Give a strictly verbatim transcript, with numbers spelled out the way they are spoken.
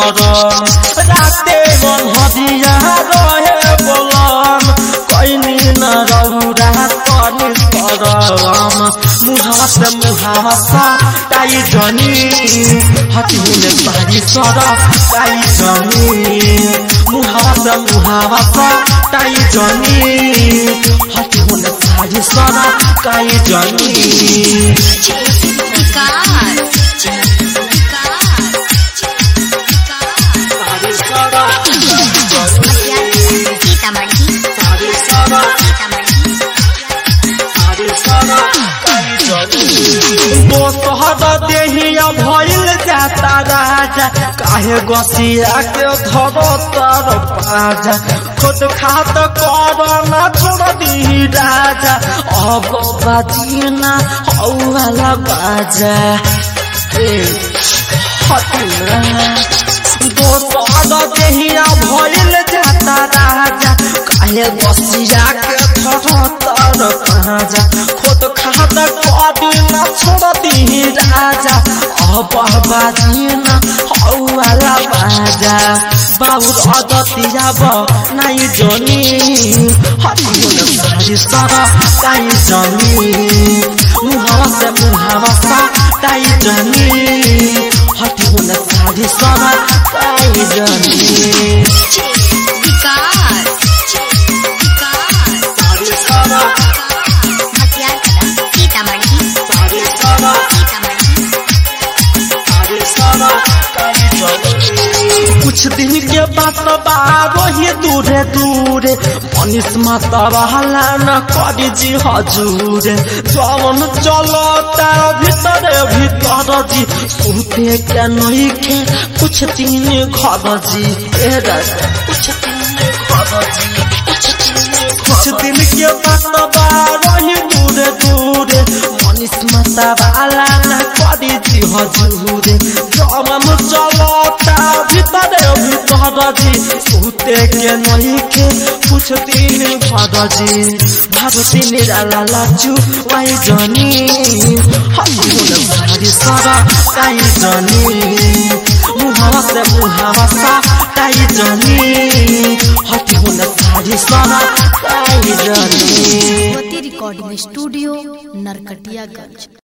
सरम राते बनहरिया रहे बोलम कैनी न रहुरा कनी सरम मुहावा से मुहावा सा ताई जनी हटिले पारी सरम ताई जनी मुहावा से मुहावा सा ताई जनी हटिले पारी सरम ताई जनी देहिया भइल जाता राजा काहे गसिया के धरो तर पाजा खुद खात कर न छोड़ दी राजा अब बाजीना हौला बाजा दोसर देहिया भइल जाता राजा काहे गसिया के धरो तर पाजा खुद खात कर न छोड़ दी राजा अब बाजीना हौला बाजा बाबुर अदतिया ब नाई जनी हटिले सारी सरा ताई जनी मुहावा से मुहावा सा ताई जनी हटिले सारी सरा ताई जनी कुछ दिन के बात बारो ही दूरे दूरे मनीष माता बहला न करी जी हजूरे जवन चलो तार भीतर भीतर जी सुनते क्या नहीं के कुछ दिन घर जी कुछ दिन घर जी कुछ दिन के बात बारो ही दूरे दूरे मनीष माता बहला न करी जी हजूरे जवन चलो तार भीतर भीतर सुते के नहीं के कुछ दिन भरजी भारती निराला लाचू वाई जनी हटिले भारी सरा ताई जनी मुहावा से मुहावा सा ताई जनी हटिले भारी सरा ताई जनी रिकॉर्डिंग स्टूडियो नरकटियागंज।